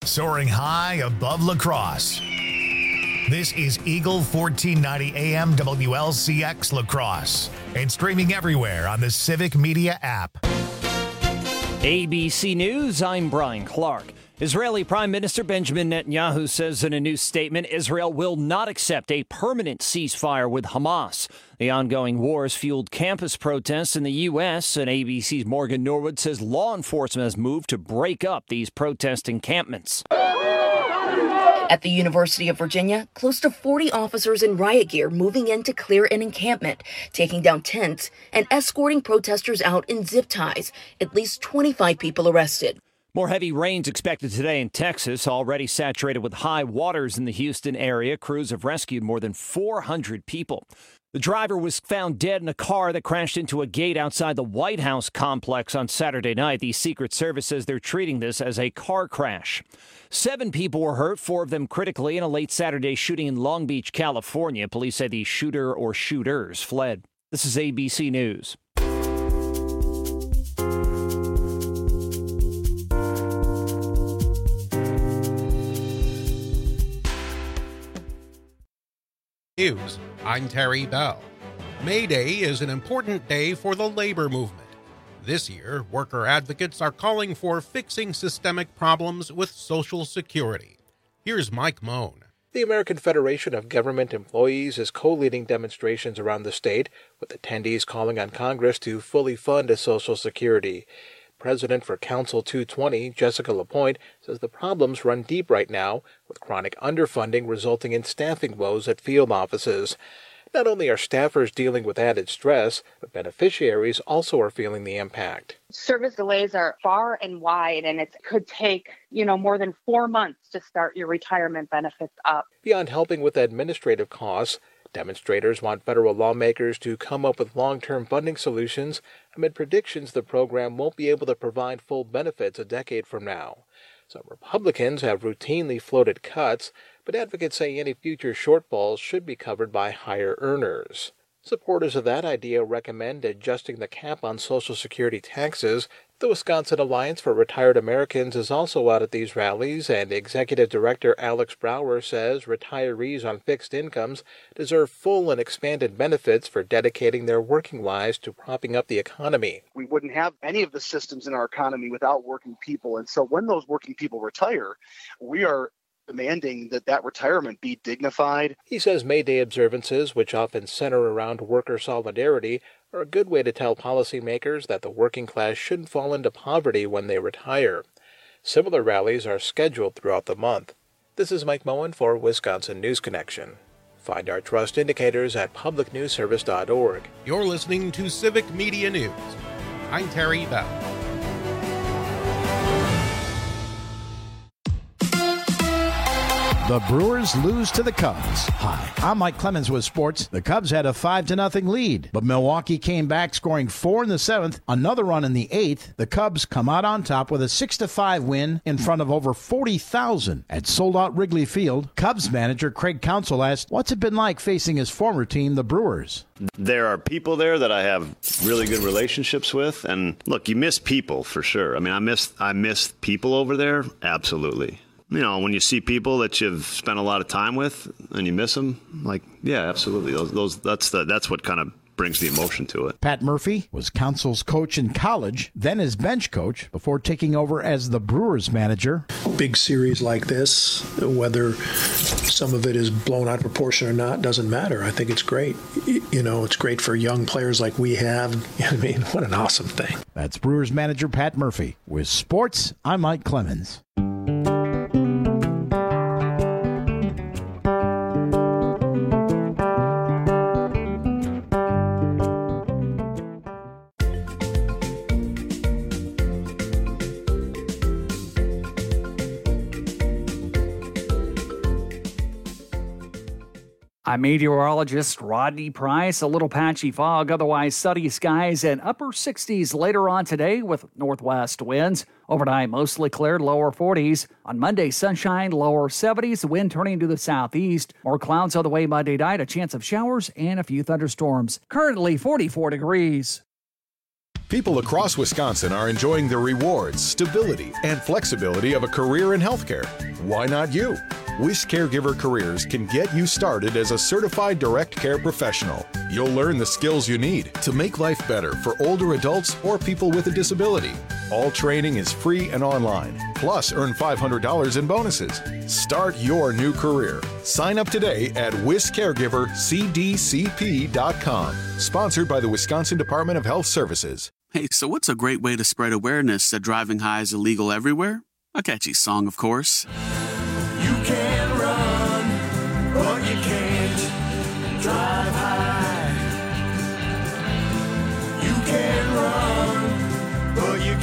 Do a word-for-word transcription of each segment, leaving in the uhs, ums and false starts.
soaring high above La Crosse. This is Eagle fourteen ninety A M W L C X La Crosse and streaming everywhere on the Civic Media app. A B C News, I'm Brian Clark. Israeli Prime Minister Benjamin Netanyahu says in a new statement Israel will not accept a permanent ceasefire with Hamas. The ongoing war has fueled campus protests in the U S, and A B C's Morgan Norwood says law enforcement has moved to break up these protest encampments. At the University of Virginia, close to forty officers in riot gear moving in to clear an encampment, taking down tents and escorting protesters out in zip ties. At least twenty-five people arrested. More heavy rains expected today in Texas, already saturated with high waters in the Houston area. Crews have rescued more than four hundred people. The driver was found dead in a car that crashed into a gate outside the White House complex on Saturday night. The Secret Service says they're treating this as a car crash. Seven people were hurt, four of them critically, in a late Saturday shooting in Long Beach, California. Police say the shooter or shooters fled. This is A B C News. News. I'm Terry Bell. May Day is an important day for the labor movement. This year, worker advocates are calling for fixing systemic problems with Social Security. Here's Mike Moan. The American Federation of Government Employees is co-leading demonstrations around the state, with attendees calling on Congress to fully fund Social Security. President for Council two twenty, Jessica Lapointe, says the problems run deep right now, with chronic underfunding resulting in staffing woes at field offices. Not only are staffers dealing with added stress, but beneficiaries also are feeling the impact. Service delays are far and wide, and it could take, you know, more than four months to start your retirement benefits up. Beyond helping with administrative costs, demonstrators want federal lawmakers to come up with long-term funding solutions amid predictions the program won't be able to provide full benefits a decade from now. Some Republicans have routinely floated cuts, but advocates say any future shortfalls should be covered by higher earners. Supporters of that idea recommend adjusting the cap on Social Security taxes. The Wisconsin Alliance for Retired Americans is also out at these rallies, and Executive Director Alex Brower says retirees on fixed incomes deserve full and expanded benefits for dedicating their working lives to propping up the economy. We wouldn't have any of the systems in our economy without working people, and so when those working people retire, we are demanding that that retirement be dignified. He says May Day observances, which often center around worker solidarity, are a good way to tell policymakers that the working class shouldn't fall into poverty when they retire. Similar rallies are scheduled throughout the month. This is Mike Moen for Wisconsin News Connection. Find our trust indicators at public news service dot org. You're listening to Civic Media News. I'm Terry Bell. The Brewers lose to the Cubs. Hi, I'm Mike Clemens with sports. The Cubs had a five to nothing lead, but Milwaukee came back scoring four in the seventh, another run in the eighth. The Cubs come out on top with a six to five win in front of over forty thousand at sold-out Wrigley Field. Cubs manager Craig Counsell asked, what's it been like facing his former team, the Brewers? There are people there that I have really good relationships with, and look, you miss people for sure. I mean, I miss I miss people over there, absolutely. You know, when you see people that you've spent a lot of time with and you miss them, like, yeah, absolutely. Those, those, that's the, that's what kind of brings the emotion to it. Pat Murphy was Counsell's coach in college, then his bench coach, before taking over as the Brewers manager. Big series like this, whether some of it is blown out of proportion or not, doesn't matter. I think it's great. You know, it's great for young players like we have. I mean, what an awesome thing. That's Brewers manager Pat Murphy. With sports, I'm Mike Clemens. I'm meteorologist Rodney Price. A little patchy fog, otherwise sunny skies and upper sixties later on today with northwest winds. Overnight, mostly cleared, lower forties. On Monday, sunshine, lower seventies, the wind turning to the southeast. More clouds on the way Monday night, a chance of showers and a few thunderstorms. Currently forty-four degrees. People across Wisconsin are enjoying the rewards, stability, and flexibility of a career in healthcare. Why not you? Wish Caregiver Careers can get you started as a certified direct care professional. You'll learn the skills you need to make life better for older adults or people with a disability. All training is free and online. Plus, earn five hundred dollars in bonuses. Start your new career. Sign up today at wish caregiver c d c p dot com. Sponsored by the Wisconsin Department of Health Services. Hey, so what's a great way to spread awareness that driving high is illegal everywhere? A catchy song, of course. You can run, but you can't drive high. You can run, but you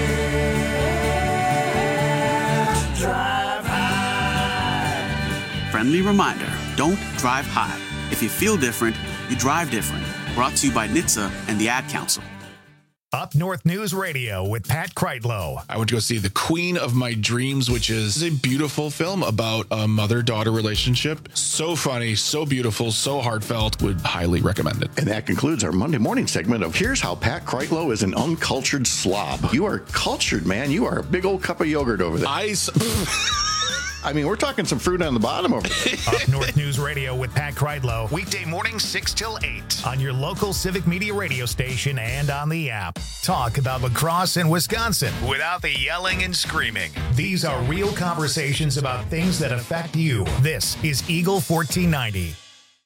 can't drive high. Friendly reminder, don't drive high. If you feel different, you drive different. Brought to you by N H T S A and the Ad Council. Up North News Radio with Pat Kreitlow. I went to go see The Queen of My Dreams, which is a beautiful film about a mother-daughter relationship. So funny, so beautiful, so heartfelt. Would highly recommend it. And that concludes our Monday morning segment of Here's How Pat Kreitlow is an Uncultured Slob. You are cultured, man. You are a big old cup of yogurt over there. I... I mean, we're talking some fruit on the bottom over there. Up North News Radio with Pat Kreitlow. Weekday mornings six till eight on your local Civic Media radio station and on the app. Talk about lacrosse in Wisconsin without the yelling and screaming. These are real conversations about things that affect you. This is Eagle fourteen ninety.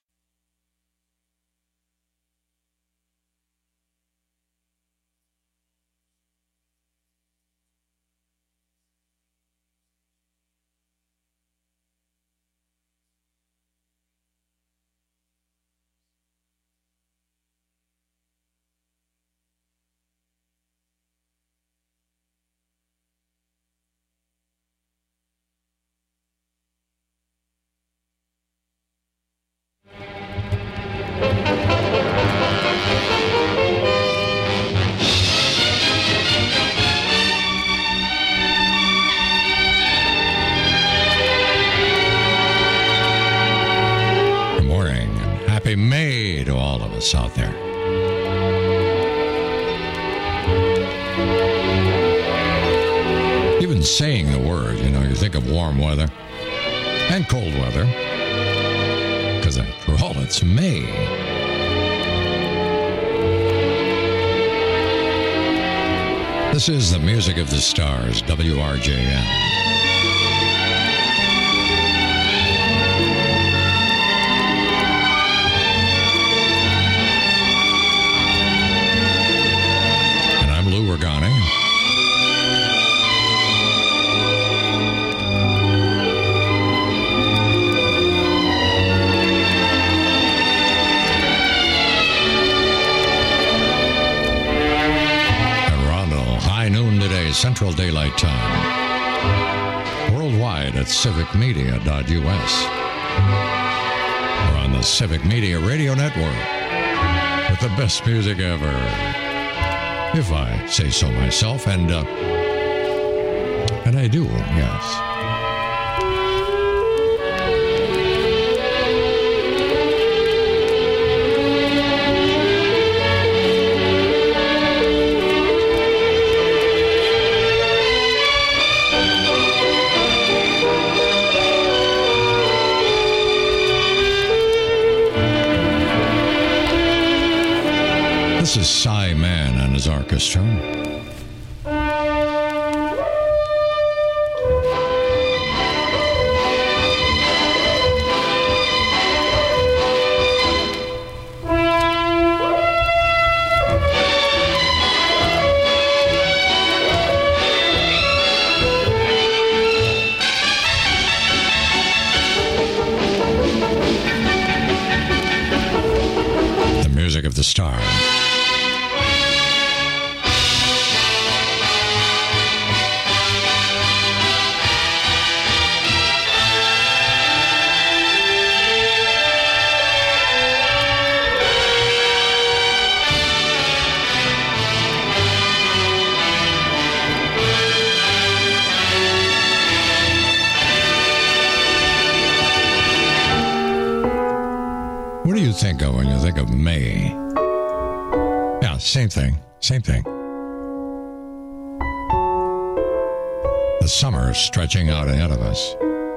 May to all of us out there. Even saying the word, you know, you think of warm weather and cold weather, because after all, it's May. This is the music of the stars, W R J N. Regani. Toronto, high noon today, Central Daylight Time. Worldwide at civic media dot u s. We're on the Civic Media Radio Network with the best music ever, if I say so myself, and uh, and I do, yes. This is Cy Mann and his orchestra. The music of the stars. What do you think of when you think of May? Yeah, same thing. Same thing. The summer is stretching out ahead of us.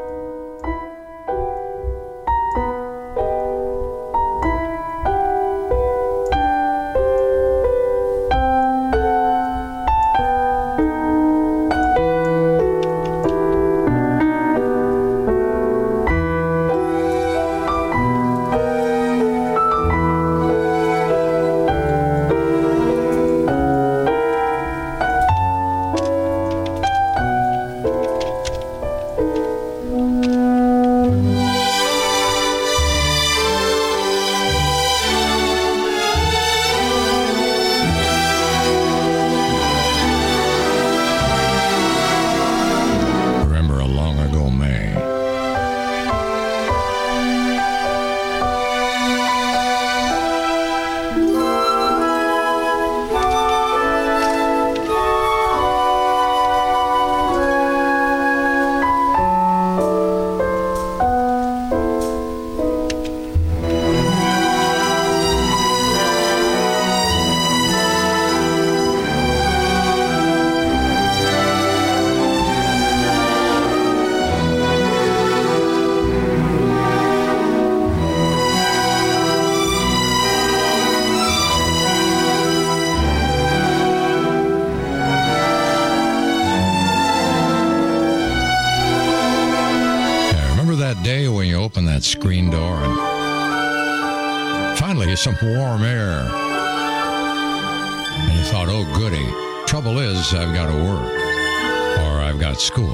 Screen door and finally some warm air and you thought, oh goody, trouble is I've got to work or I've got school.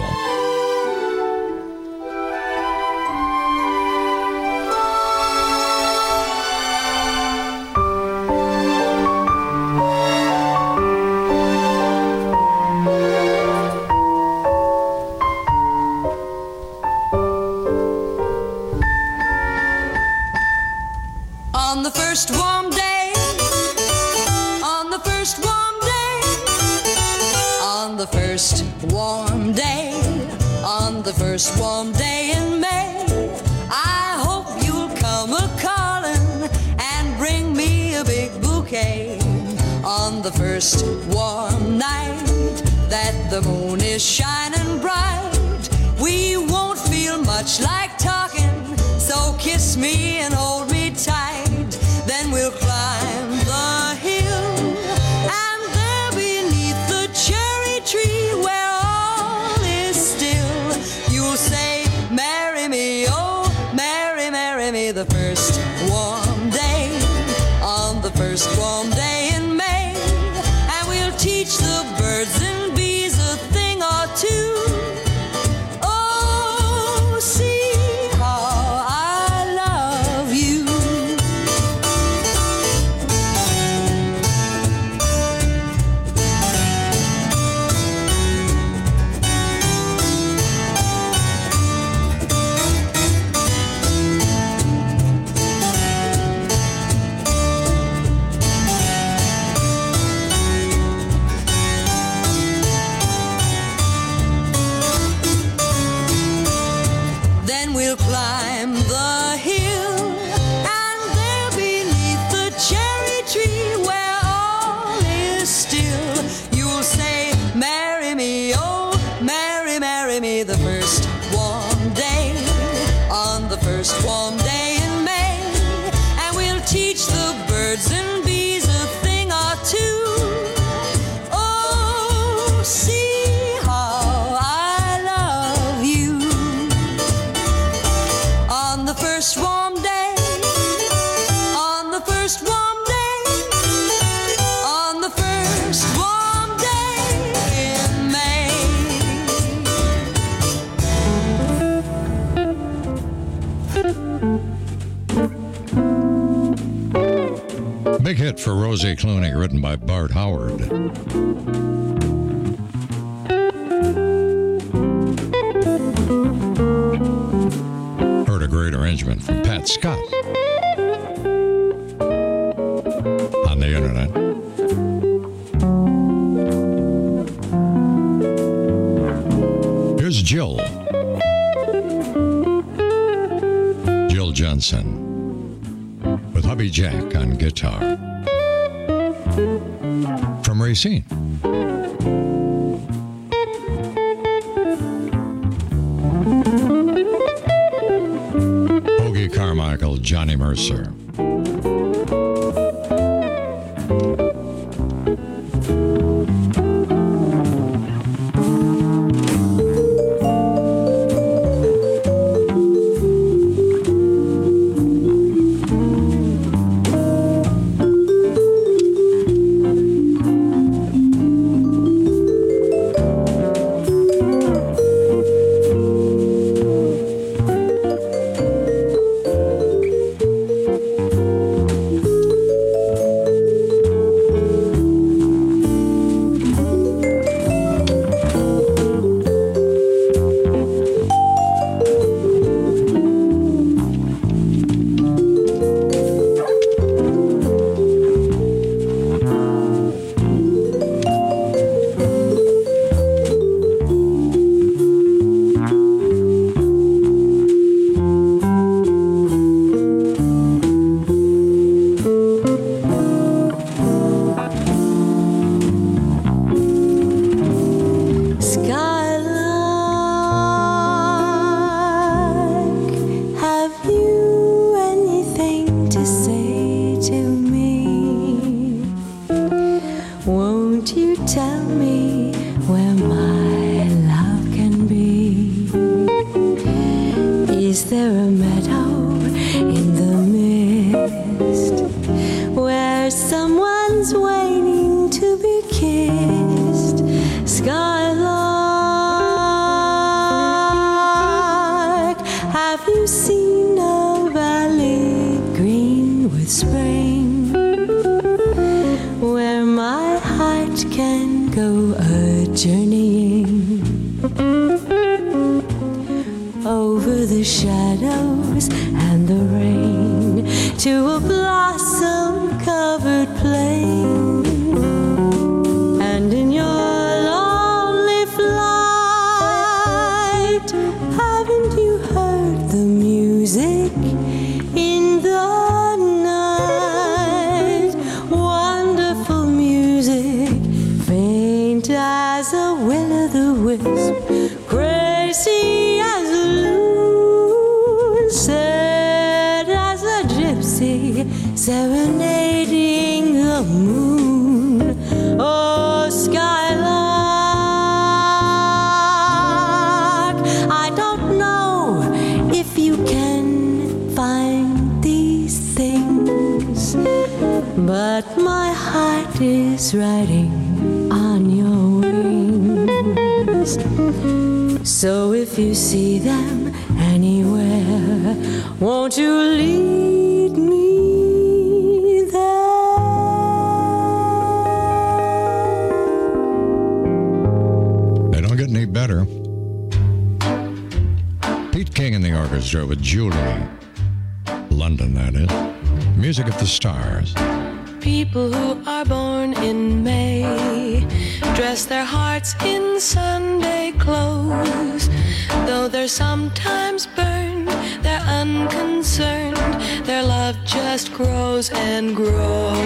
Big hit for Rosie Clooney, written by Bart Howard. Heard a great arrangement from Pat Scott on the internet. Here's Jill. Jill Johnson with Hubby Jack on guitar. from Racine. Hoagie Carmichael, Johnny Mercer. With Julie London, that is. Music of the Stars. People who are born in May dress their hearts in Sunday clothes. Though they're sometimes burned, they're unconcerned. Their love just grows and grows.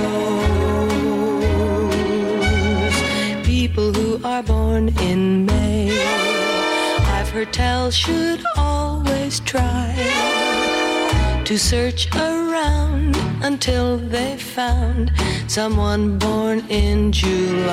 People who are born in May, I've heard tell, should always try to search around until they found someone born in July.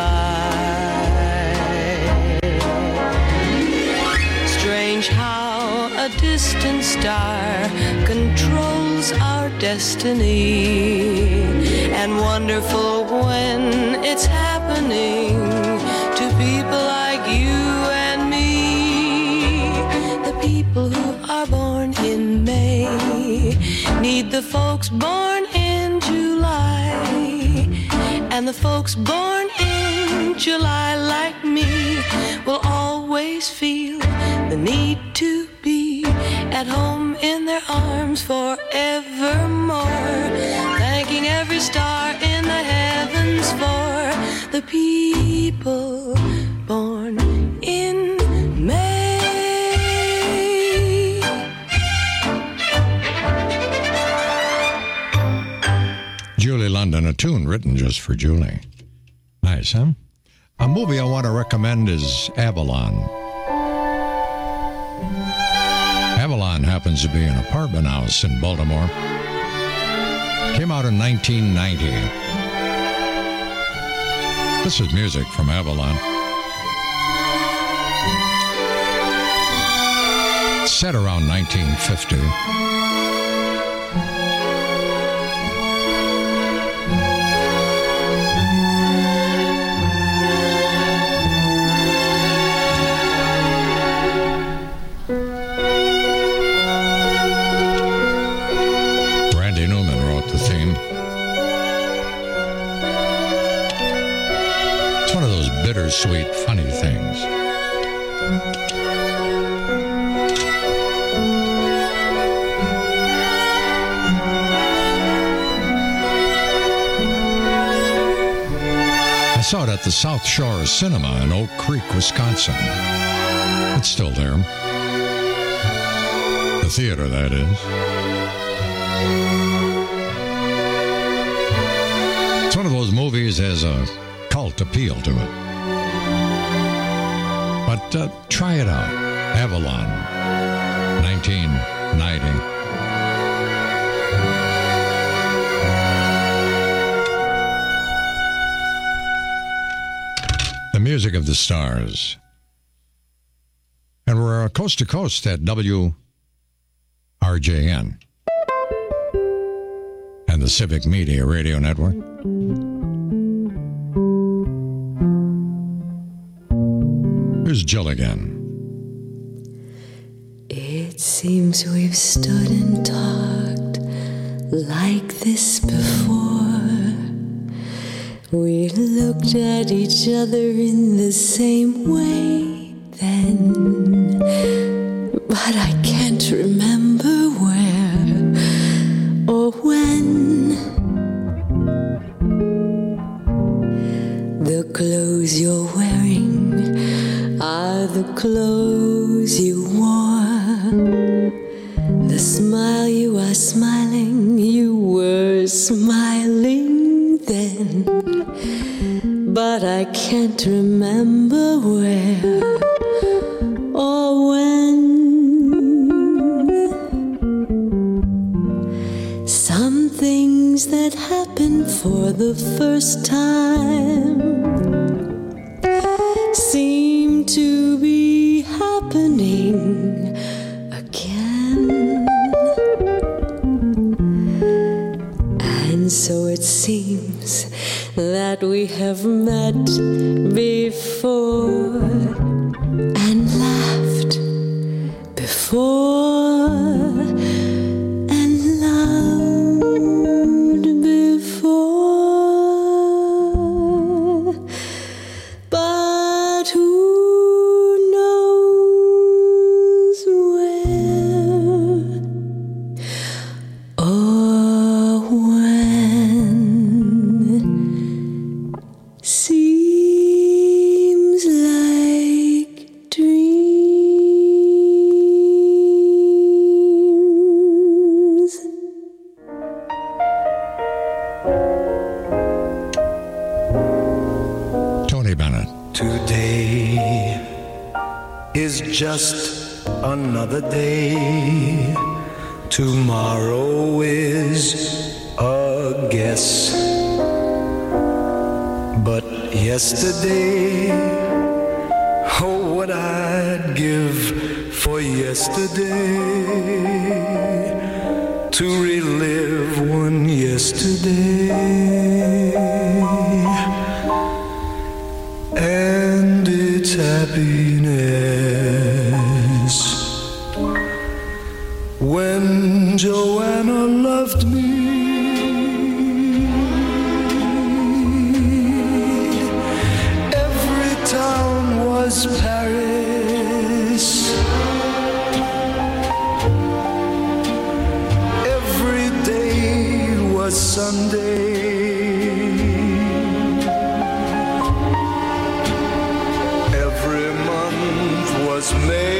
Strange how a distant star controls our destiny, and wonderful when it's happening to people like you and me. The people who are born in May need the folks born in July, and the folks born in July like me will always feel the need to be at home in their arms forevermore, thanking every star in the heavens for the people born in May. Julie London, a tune written just for Julie. nice, huh? A movie I want to recommend is Avalon. Avalon happens to be an apartment house in Baltimore. Came out in nineteen ninety. This is music from Avalon. Set around nineteen fifty. Bittersweet, funny things. I saw it at the South Shore Cinema in Oak Creek, Wisconsin. It's still there. The theater, that is. It's one of those movies has a cult appeal to it. But uh, try it out. Avalon, nineteen ninety. The music of the stars. And we're uh, coast to coast at W R J N and the Civic Media Radio Network. Here's Jill again. It seems we've stood and talked like this before. We looked at each other in the same way then, but I can't remember where or when. The clothes you're wearing are the clothes you wore. The smile you are smiling, you were smiling then. But I can't remember where or when. Some things that happen for the first time seem to be happening again. And so it seems that we have met before and laughed before and loved before. But who knows where or when? Seems like dreams. Tony Bennett. Today is just another day. Tomorrow is a guess. But yesterday, oh, what I'd give for yesterday, to relive one yesterday and its happiness. When Joanna loved me, Paris. Every day was Sunday. Every month was May.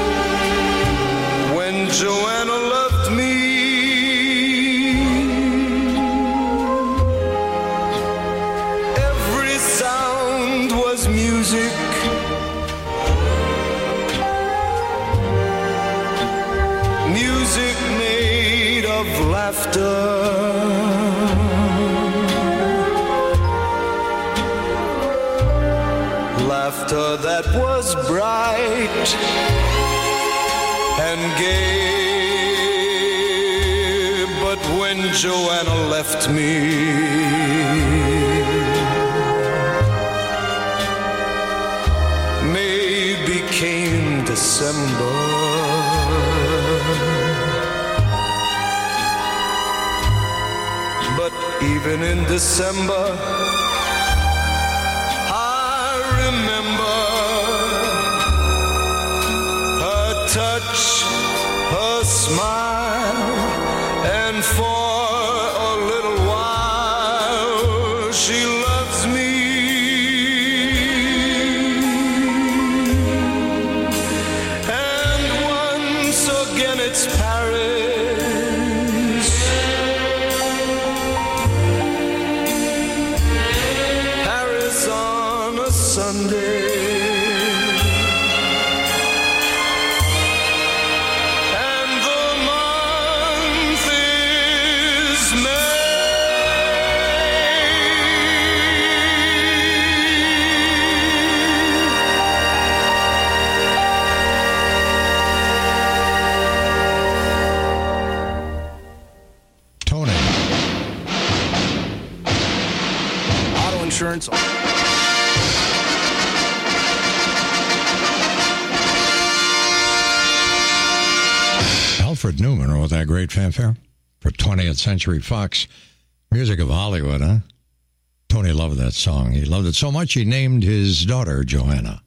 When Joanna loved me, laughter. Laughter that was bright and gay. But when Joanna left me, May became December. But even in December, remember her touch, her smile, and for a little while she loves me. And once again it's Paris, Paris on a Sunday. And the month is Tony. Auto insurance. Alfred Newman wrote that great fanfare for twentieth Century Fox. Music of Hollywood, huh? Tony loved that song. He loved it so much he named his daughter Joanna.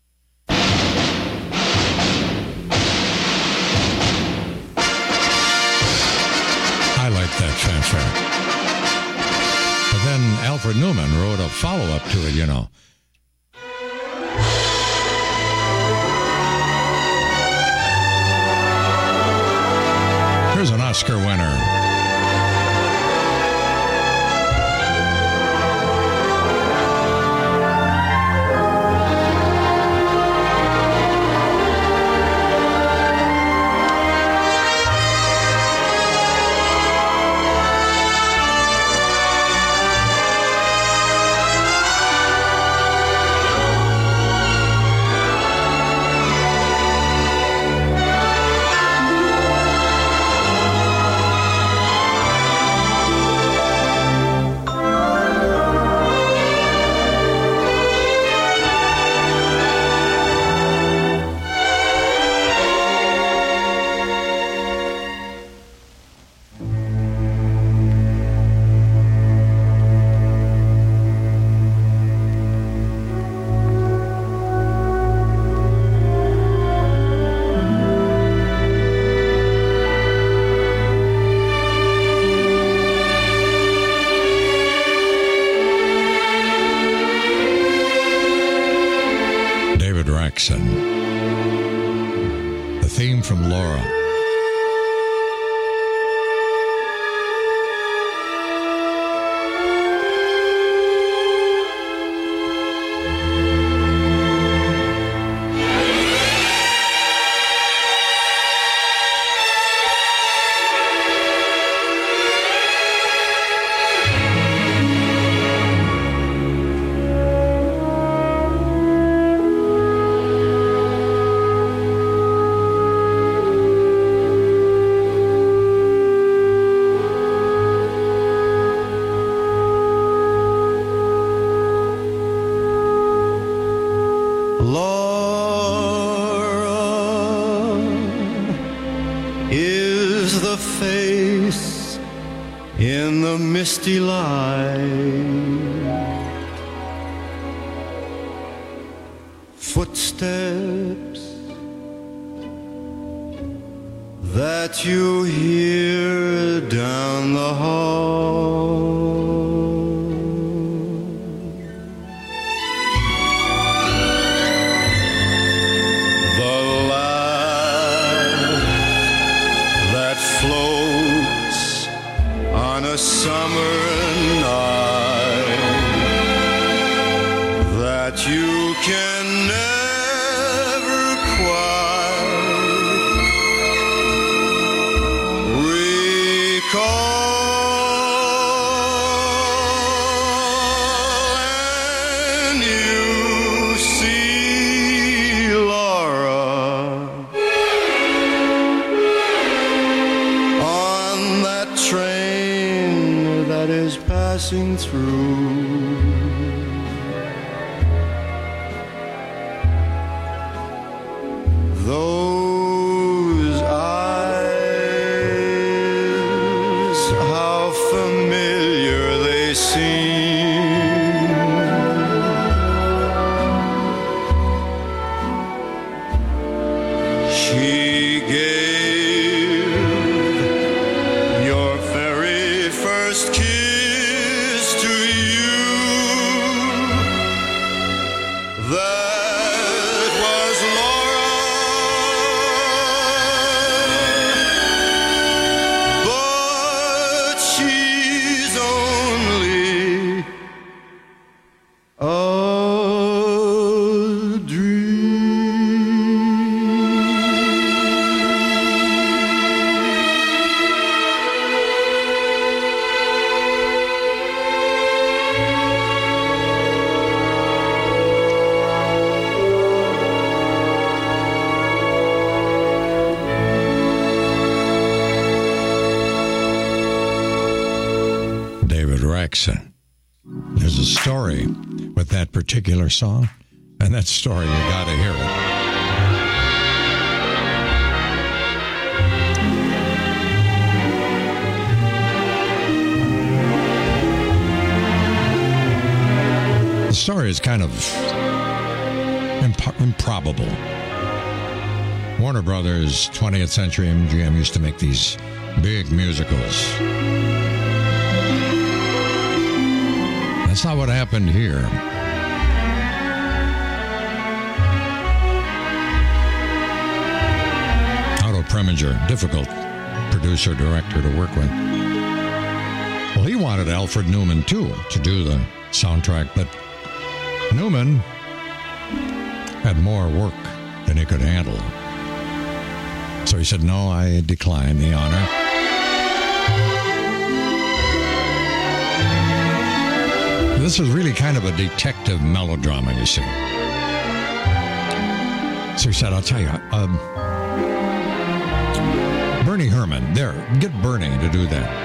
I like that fanfare. But then Alfred Newman wrote a follow-up to it, you know. Here's an Oscar winner. The theme from Laura. Misty light, footsteps that you hear down the hall. The laugh that floats on a summer night that you can never quite recall. That was Laura, but she's only a There's a story with that particular song, and that story, you got to hear it. The story is kind of imp- improbable. Warner Brothers, twentieth Century M G M used to make these big musicals. That's not what happened here. Otto Preminger, difficult producer, director to work with. Well, he wanted Alfred Newman, too, to do the soundtrack, but Newman had more work than he could handle. So he said, no, I decline the honor. This is really kind of a detective melodrama, you see. So he said, I'll tell you, um, Bernie Herman, there, get Bernie to do that.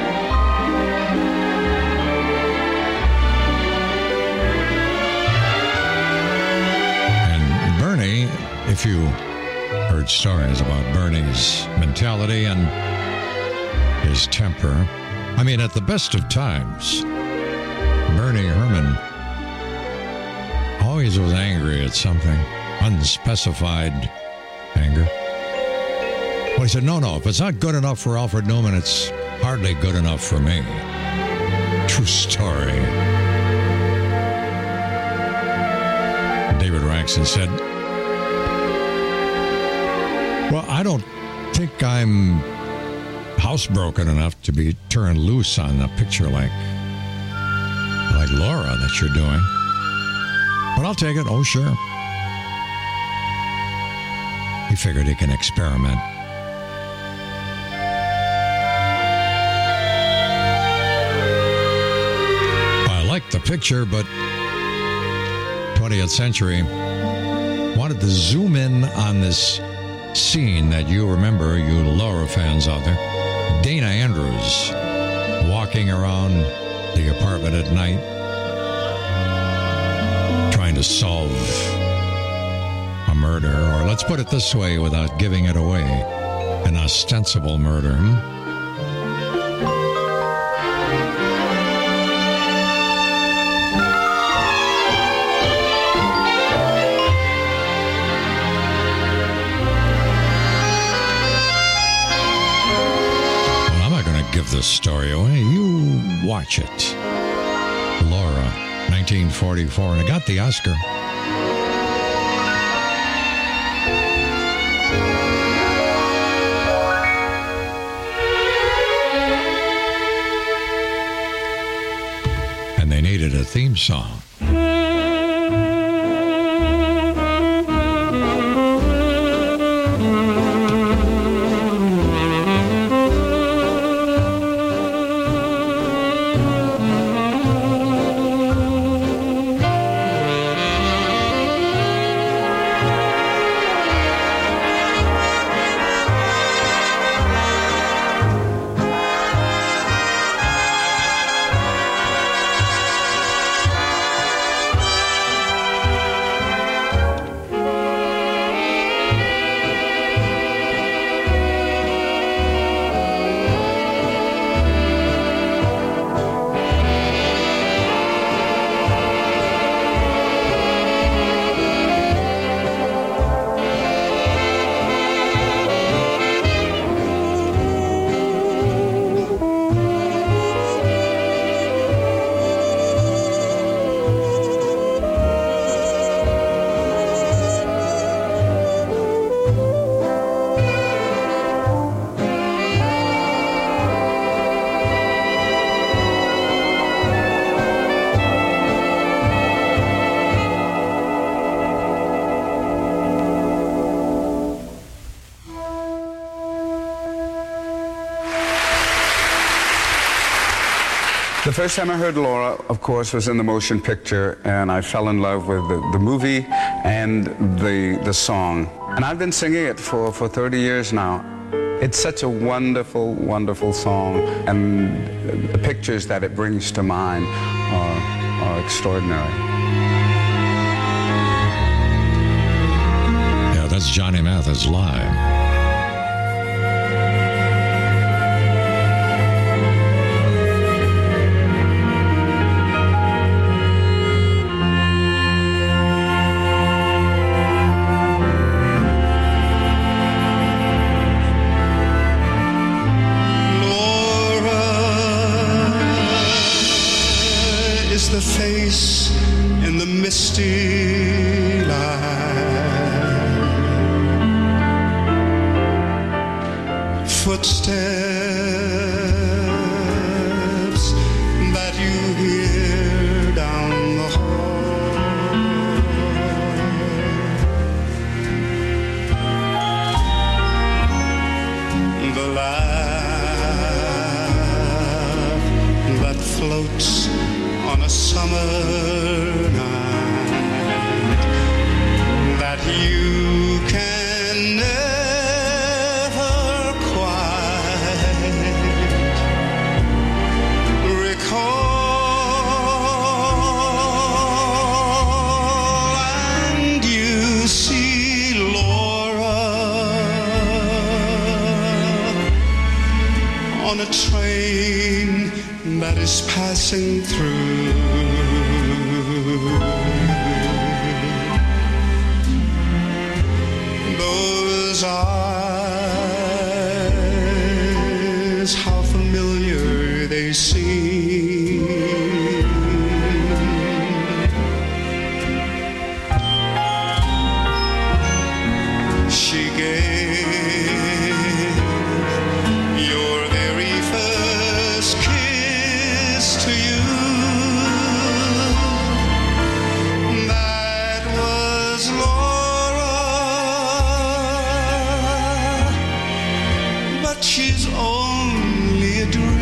And Bernie, if you heard stories about Bernie's mentality and his temper, I mean, at the best of times, Bernie Herman always was angry at something, unspecified anger. Well, he said, no, no, if it's not good enough for Alfred Newman, it's hardly good enough for me. True story. David Raxon said, well, I don't think I'm housebroken enough to be turned loose on a picture like like Laura that you're doing. But I'll take it. Oh, sure. He figured he can experiment. I like the picture, but twentieth Century wanted to zoom in on this scene that you remember, you Laura fans out there. Dana Andrews walking around the apartment at night trying to solve a murder, or let's put it this way without giving it away, an ostensible murder. Hmm? Give this story away. You watch it. Laura, nineteen forty-four, and it got the Oscar. And they needed a theme song. The first time I heard Laura, of course, was in the motion picture, and I fell in love with the, the movie and the, the song. And I've been singing it for, for thirty years now. It's such a wonderful, wonderful song, and the pictures that it brings to mind are, are extraordinary. Yeah, that's Johnny Mathis live. The face in the misty light, footsteps that you hear down the hall, the laugh that floats on a summer night that you can never quite recall, and you see Laura on a train that is passing through. Those eyes, how familiar they seem. She gave your very first kiss to you. That was Laura, but she's only a dream.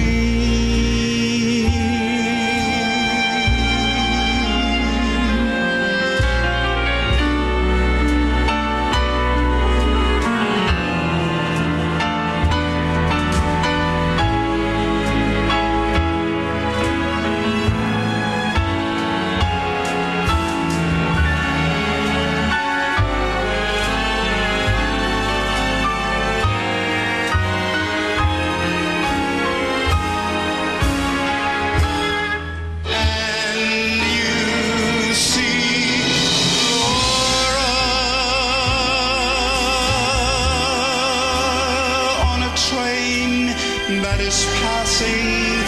That is passing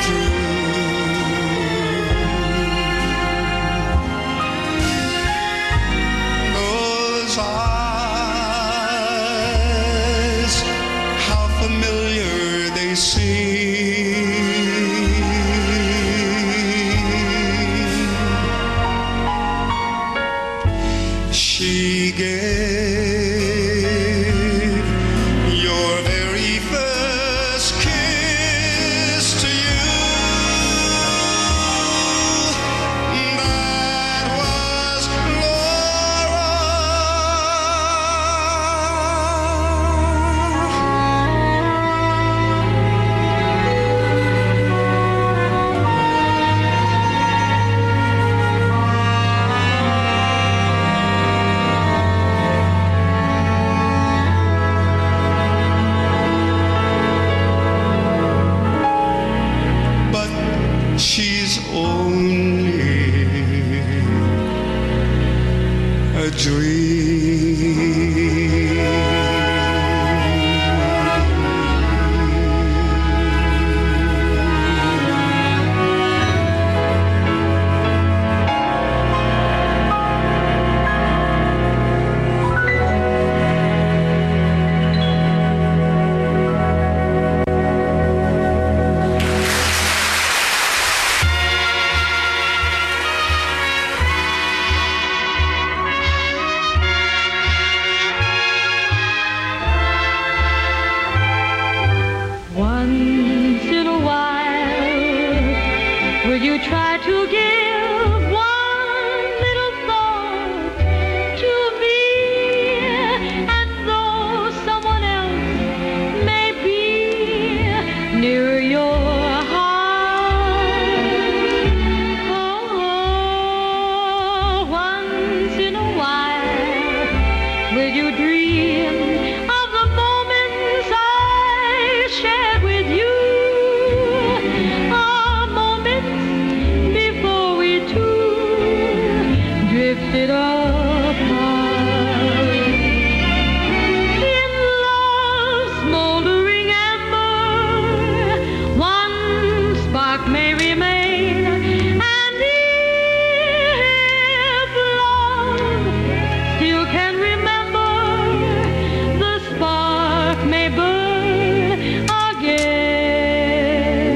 through. Those eyes, how familiar they seem. She gave your very first kiss to you. That was she's only a dream. drifted apart. In love's smoldering ember, one spark may remain, and if love still can remember, the spark may burn again.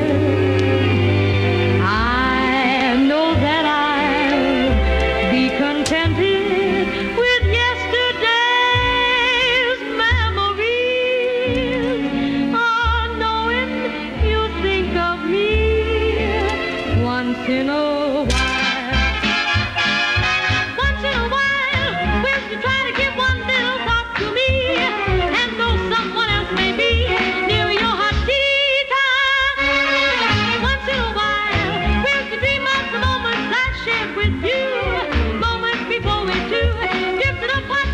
I know that I'll be contented with yesterday's memories, oh, knowing you think of me once in a while. Once in a while, will you try to give one little thought to me, and though someone else may be near your heart, once in a while, will you dream of the moments I shared with you, moments before we two drifted apart,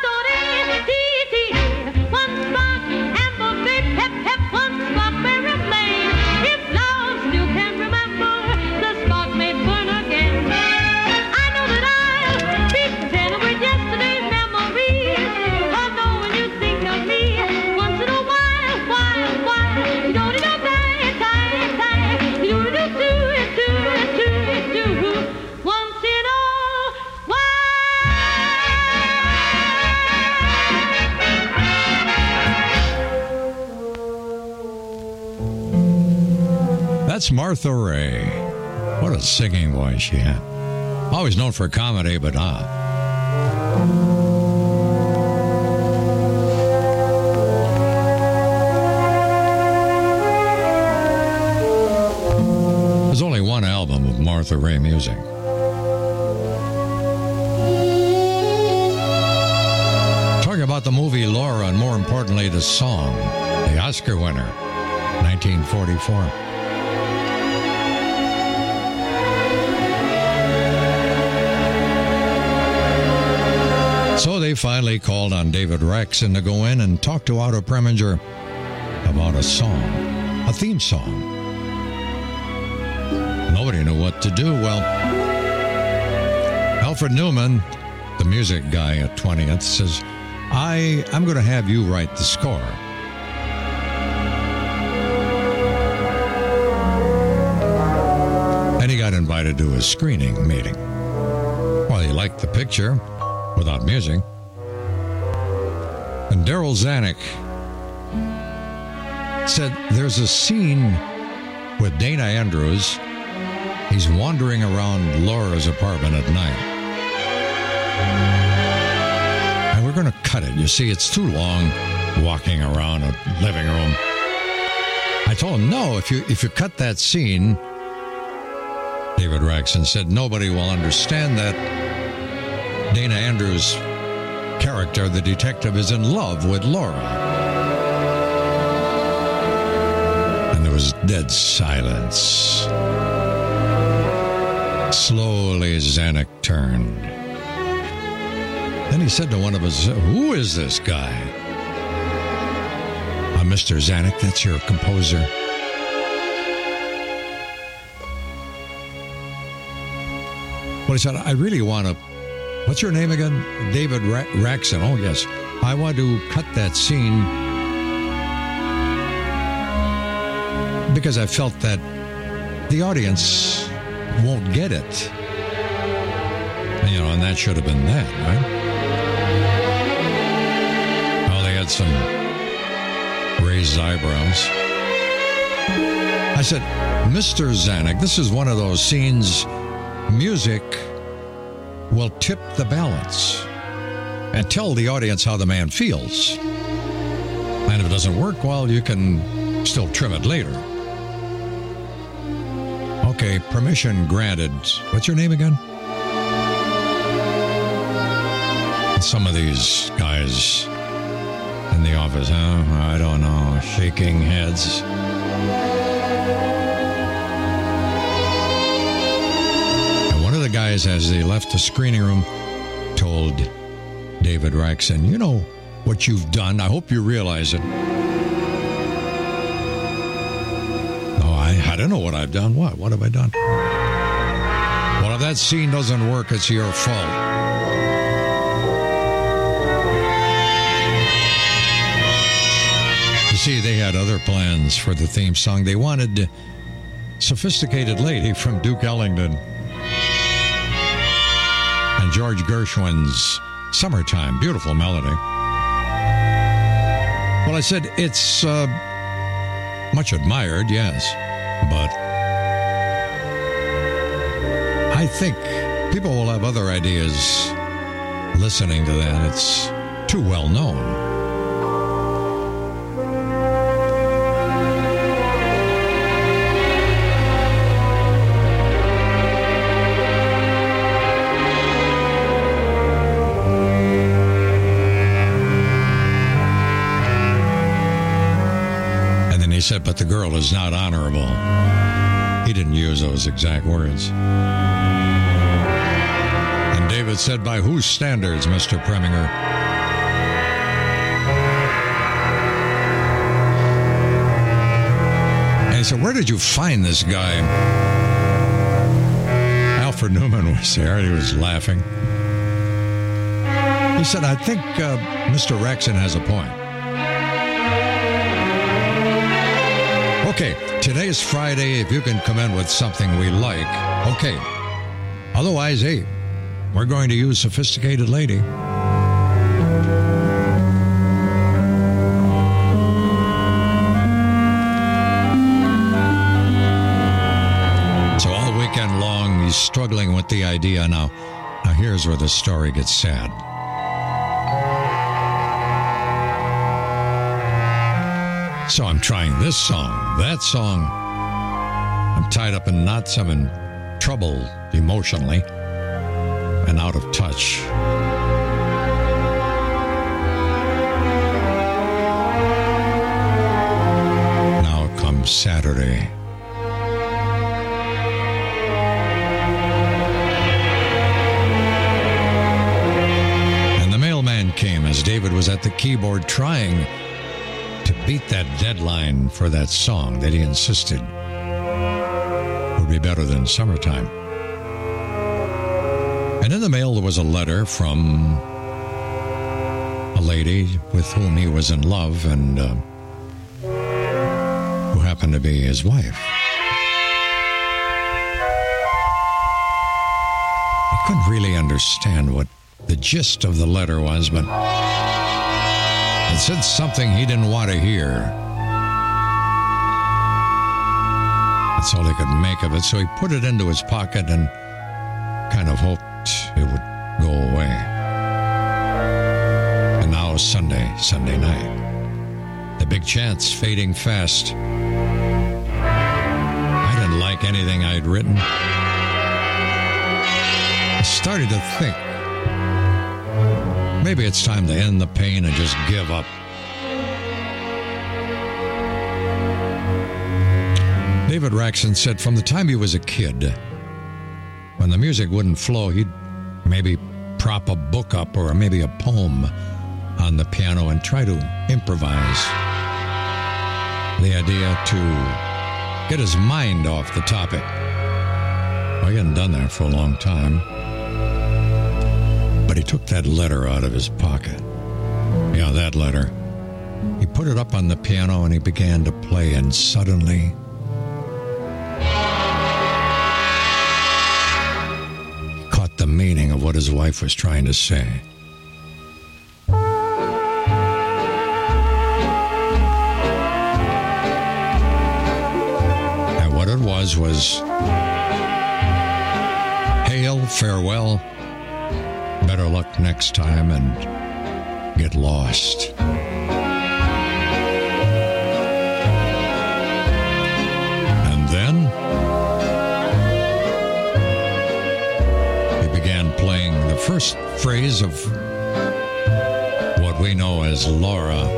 one spark and the big pep pep, one spark may remain. If love still can remember, the spark may burn again. I know that I'll be contented with yesterday's memories, oh, knowing you think of me once in a while, while, while. You don't need no time, time, time. You do, do, do, do, do, do, once in a That's Martha Ray. What a singing voice she had. Always known for comedy, but ah. There's only one album of Martha Ray music. Talking about the movie Laura, and more importantly, the song, the Oscar winner, nineteen forty-four. So they finally called on David Rexon to go in and talk to Otto Preminger about a song, a theme song. Nobody knew what to do. Well, Alfred Newman, the music guy at twentieth, says, I, I'm going to have you write the score. And he got invited to a screening meeting. Well, he liked the picture without music. And Daryl Zanuck said there's a scene with Dana Andrews. He's wandering around Laura's apartment at night. And we're going to cut it. You see, it's too long walking around a living room. I told him, no, if you if you cut that scene, David Rexon said, nobody will understand that Dana Andrews' character, the detective, is in love with Laura. And there was dead silence. Slowly, Zanuck turned. Then he said to one of us, who is this guy? I'm Mister Zanuck, that's your composer. Well, he said, I really want to... What's your name again? David Ra- Rexon. Oh, yes. I want to cut that scene because I felt that the audience won't get it. And, you know, and that should have been that, right? Well, they had some raised eyebrows. I said, Mister Zanuck, this is one of those scenes, music will tip the balance and tell the audience how the man feels. And if it doesn't work, well, you can still trim it later. Okay, permission granted. What's your name again? And some of these guys in the office, huh? I don't know, shaking heads. The guys, as they left the screening room, told David Rexon, you know what you've done. I hope you realize it. Oh, I, I don't know what I've done. What? What have I done? Well, if that scene doesn't work, it's your fault. see, they had other plans for the theme song. They wanted Sophisticated Lady from Duke Ellington and George Gershwin's Summertime. Beautiful melody. Well, I said it's uh, much admired, yes, but I think people will have other ideas listening to that. It's too well known. He said, but the girl is not honorable. He didn't use those exact words. And David said, by whose standards, Mister Preminger? And he said, where did you find this guy? Alfred Newman was there. He was laughing. He said, I think uh, Mister Rexon has a point. Okay, today is Friday. If you can come in with something we like, okay. Otherwise, hey, we're going to use Sophisticated Lady. So all weekend long, he's struggling with the idea. Now, now here's where the story gets sad. So I'm trying this song, that song. I'm tied up in knots. I'm in trouble emotionally and out of touch. Now comes Saturday. And the mailman came as David was at the keyboard trying to beat that deadline for that song that he insisted would be better than Summertime. And in the mail there was a letter from a lady with whom he was in love and uh, who happened to be his wife. I couldn't really understand what the gist of the letter was, but it said something he didn't want to hear. That's all he could make of it. So he put it into his pocket and kind of hoped it would go away. And now Sunday, Sunday night. The big chance fading fast. I didn't like anything I'd written. I started to think, maybe it's time to end the pain and just give up. David Rexon said from the time he was a kid, when the music wouldn't flow, he'd maybe prop a book up or maybe a poem on the piano and try to improvise. The idea to get his mind off the topic. Well, he hadn't done that for a long time. But he took that letter out of his pocket. Yeah, that letter. He put it up on the piano and he began to play, and suddenly he caught the meaning of what his wife was trying to say. And what it was was, hail, farewell, better luck next time, and get lost. And then he began playing the first phrase of what we know as Laura.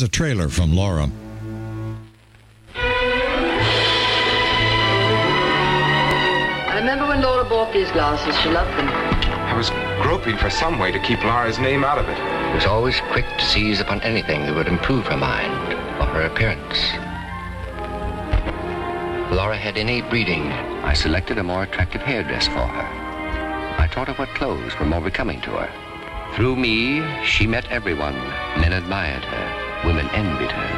Here's a trailer from Laura. I remember when Laura bought these glasses, she loved them. I was groping for some way to keep Laura's name out of it. She was always quick to seize upon anything that would improve her mind or her appearance. Laura had innate breeding. I selected a more attractive hairdress for her. I taught her what clothes were more becoming to her. Through me, she met everyone. Men admired her. Women envied her.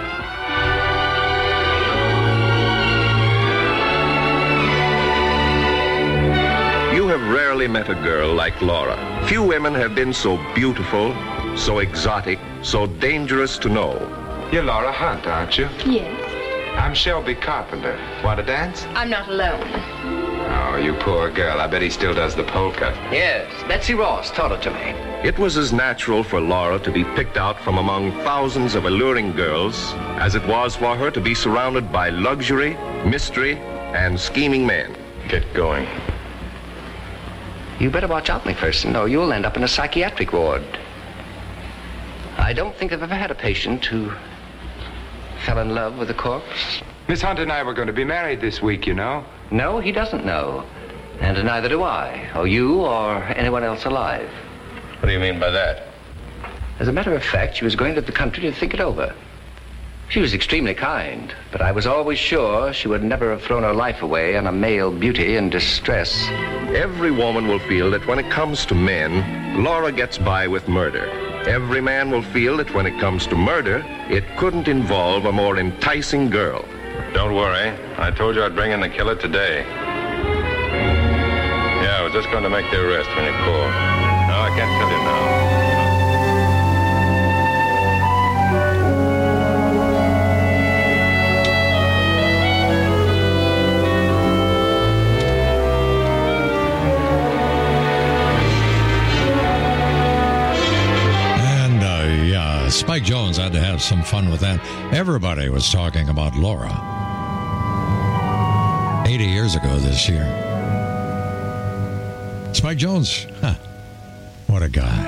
You have rarely met a girl like Laura. Few women have been so beautiful, so exotic, so dangerous to know. You're Laura Hunt, aren't you? Yes. I'm Shelby Carpenter. Want to dance? I'm not alone. Oh, you poor girl. I bet he still does the polka. Yes, Betsy Ross taught it to me. It was as natural for Laura to be picked out from among thousands of alluring girls as it was for her to be surrounded by luxury, mystery, and scheming men. Get going. You better watch out, McPherson, or you'll end up in a psychiatric ward. I don't think I've ever had a patient who fell in love with a corpse. Miss Hunt and I were going to be married this week, you know. No, he doesn't know. And neither do I, or you, or anyone else alive. What do you mean by that? As a matter of fact, she was going to the country to think it over. She was extremely kind, but I was always sure she would never have thrown her life away on a male beauty in distress. Every woman will feel that when it comes to men, Laura gets by with murder. Every man will feel that when it comes to murder, it couldn't involve a more enticing girl. Don't worry. I told you I'd bring in the killer today. Yeah, I was just going to make the arrest when you called. No, I can't tell you now. Spike Jones had to have some fun with that. Everybody was talking about Laura. eighty years ago this year. Spike Jones, huh, what a guy.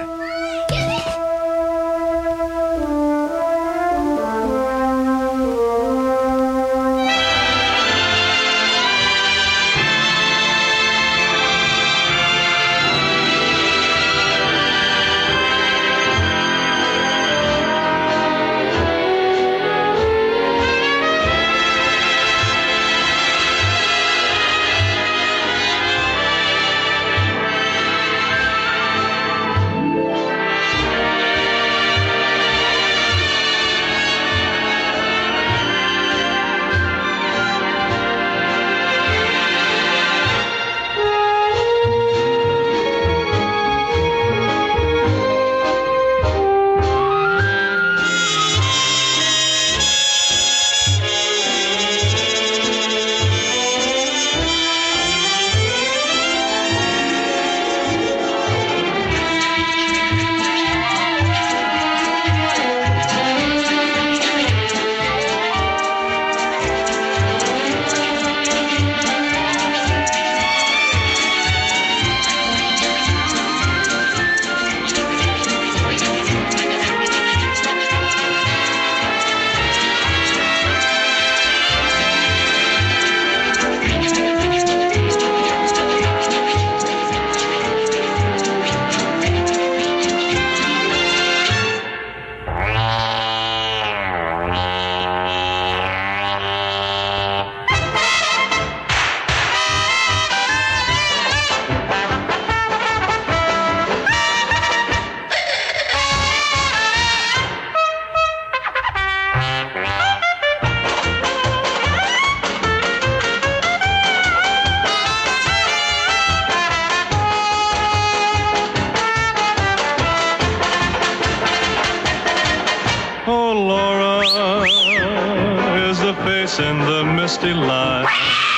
In the misty light,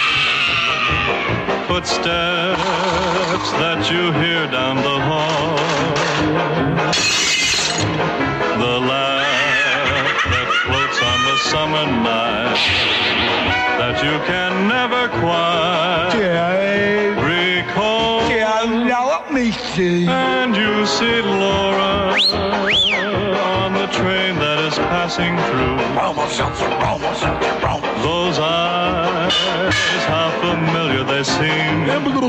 footsteps that you hear down the hall, the laugh that floats on the summer night that you can never quite recall. Now let me see. And you see Laura on the train that is passing passing through. Those eyes, how familiar they seem.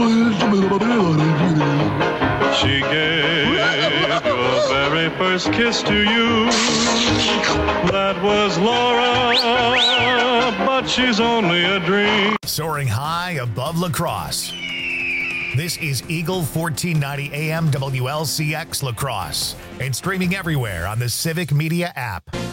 She gave your very first kiss to you. That was Laura, but she's only a dream. Soaring high above La Crosse. This is Eagle fourteen ninety A M W L C X La Crosse and streaming everywhere on the Civic Media app.